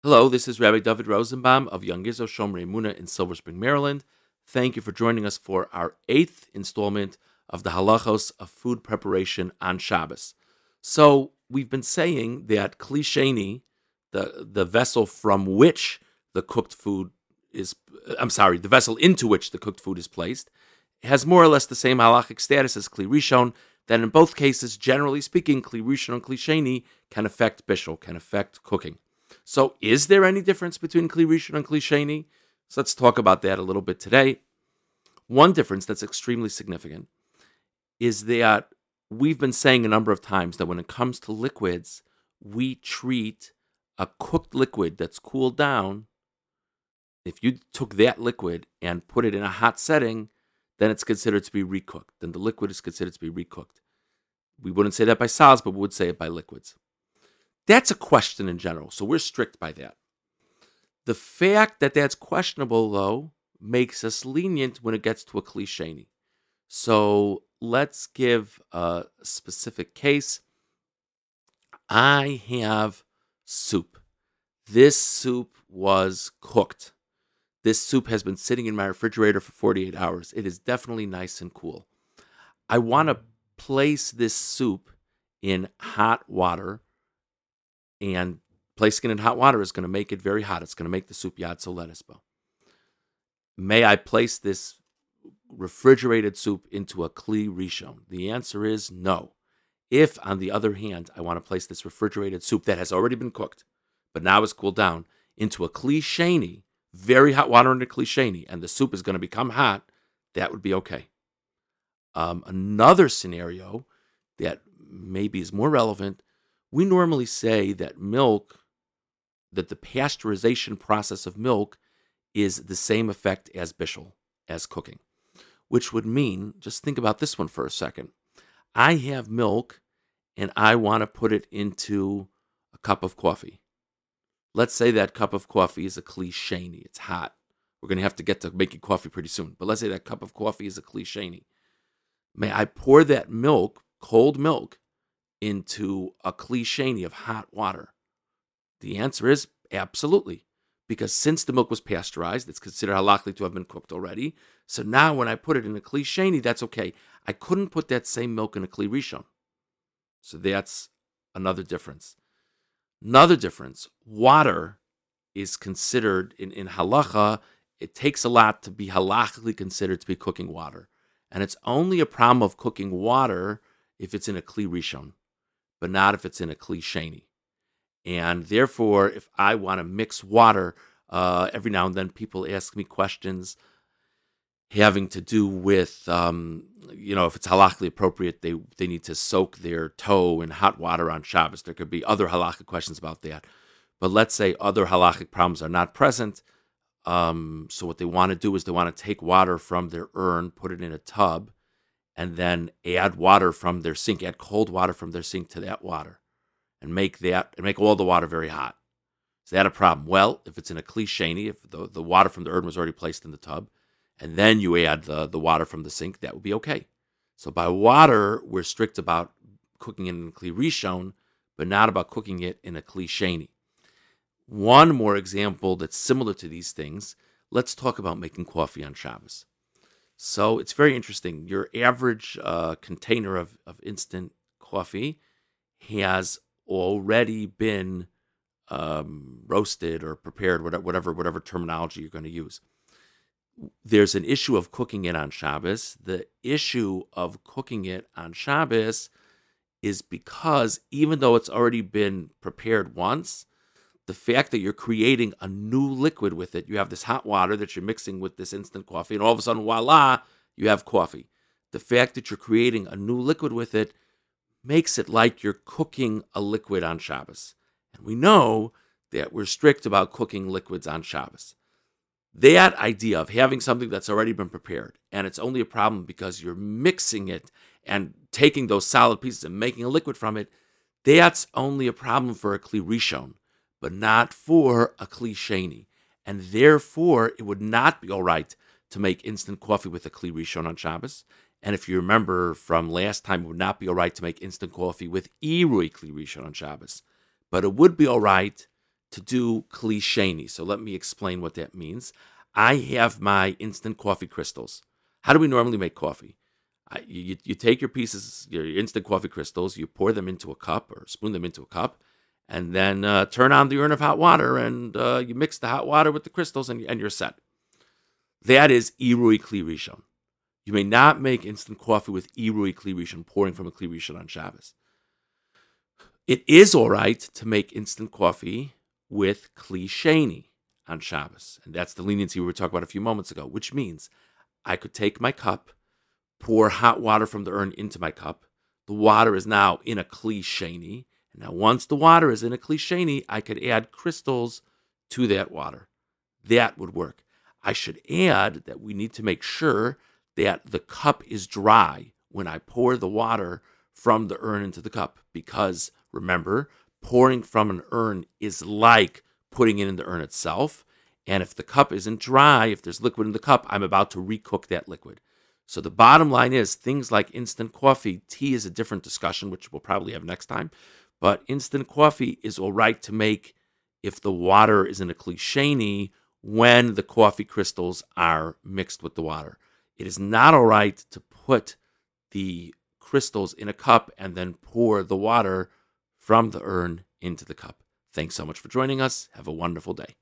Hello, this is Rabbi David Rosenbaum of Young Israel Shomrei Emunah in Silver Spring, Maryland. Thank you for joining us for our 8th installment of the Halachos of Food Preparation on Shabbos. So we've been saying that Kli Sheni, the vessel from which the cooked food is, the vessel into which the cooked food is placed, has more or less the same halachic status as Kli Rishon. That in both cases, generally speaking, Kli Rishon and Kli Sheni can affect bishul, can affect cooking. So is there any difference between Kli Rishon and Kli Sheni? So let's talk about that a little bit today. One difference that's extremely significant is that we've been saying a number of times that when it comes to liquids, we treat a cooked liquid that's cooled down. If you took that liquid and put it in a hot setting, then it's considered to be recooked. Then the liquid is considered to be recooked. We wouldn't say that by solids, but we would say it by liquids. That's a question in general, so we're strict by that. The fact that that's questionable, though, makes us lenient when it gets to a Kli Sheni. So let's give a specific case. I have soup. This soup was cooked. This soup has been sitting in my refrigerator for 48 hours. It is definitely nice and cool. I want to place this soup in hot water, and placing it in hot water is going to make it very hot. It's going to make the soup yad soledesbo. May I place this refrigerated soup into a Kli Rishon? The answer is no. If, on the other hand, I want to place this refrigerated soup that has already been cooked, but now is cooled down, into a Kli Sheni, very hot water in a Kli Sheni, and the soup is going to become hot, that would be okay. Another scenario that maybe is more relevant, we normally say that that the pasteurization process of milk is the same effect as bishul, as cooking, which would mean, just think about this one for a second. I have milk and I want to put it into a cup of coffee. Let's say that cup of coffee is a Kli Sheni. It's hot. We're going to have to get to making coffee pretty soon. But let's say that cup of coffee is a Kli Sheni. May I pour that milk, cold milk, into a Kli Sheni of hot water? The answer is absolutely. Because since the milk was pasteurized, it's considered halachically to have been cooked already. So now when I put it in a Kli Sheni, that's okay. I couldn't put that same milk in a Kli Rishon. So that's another difference. Another difference, water is considered, in halacha, it takes a lot to be halachically considered to be cooking water. And it's only a problem of cooking water if it's in a Kli Rishon, but not if it's in a Kli Sheni. And therefore, if I want to mix water, every now and then people ask me questions having to do with, if it's halachically appropriate, they need to soak their toe in hot water on Shabbos. There could be other halachic questions about that. But let's say other halachic problems are not present. So what they want to do is they want to take water from their urn, put it in a tub, and then add water from their sink, add cold water from their sink to that water, and make all the water very hot. Is that a problem? Well, if it's in a Kli Sheni, if the water from the urn was already placed in the tub, and then you add the water from the sink, that would be okay. So by water, we're strict about cooking it in a Kli Rishon, but not about cooking it in a Kli Sheni. One more example that's similar to these things, let's talk about making coffee on Shabbos. So it's very interesting. Your average container of instant coffee has already been roasted or prepared, whatever terminology you're going to use. There's an issue of cooking it on Shabbos. The issue of cooking it on Shabbos is because even though it's already been prepared once, the fact that you're creating a new liquid with it, you have this hot water that you're mixing with this instant coffee, and all of a sudden, voila, you have coffee. The fact that you're creating a new liquid with it makes it like you're cooking a liquid on Shabbos. And we know that we're strict about cooking liquids on Shabbos. That idea of having something that's already been prepared, and it's only a problem because you're mixing it and taking those solid pieces and making a liquid from it, that's only a problem for a Kli Rishon, but not for a Kli Sheni. And therefore, it would not be all right to make instant coffee with a Kli Rishon on Shabbos. And if you remember from last time, it would not be all right to make instant coffee with Irui Kli Rishon on Shabbos. But it would be all right to do kli sheni. So let me explain what that means. I have my instant coffee crystals. How do we normally make coffee? You take your pieces, your instant coffee crystals, you pour them into a cup or spoon them into a cup, and then turn on the urn of hot water, and you mix the hot water with the crystals, and you're set. That is Irui Kli Rishon. You may not make instant coffee with Irui Kli Rishon, pouring from a Kli Rishon on Shabbos. It is all right to make instant coffee with Kli Sheni on Shabbos. And that's the leniency we were talking about a few moments ago, which means I could take my cup, pour hot water from the urn into my cup. The water is now in a Kli Sheni. And now once the water is in a Kli Sheni, I could add crystals to that water. That would work. I should add that we need to make sure that the cup is dry when I pour the water from the urn into the cup, because remember, pouring from an urn is like putting it in the urn itself. And if the cup isn't dry, if there's liquid in the cup, I'm about to recook that liquid. So the bottom line is things like instant coffee, tea is a different discussion, which we'll probably have next time. But instant coffee is all right to make if the water is in a Kli Sheni when the coffee crystals are mixed with the water. It is not all right to put the crystals in a cup and then pour the water from the urn into the cup. Thanks so much for joining us. Have a wonderful day.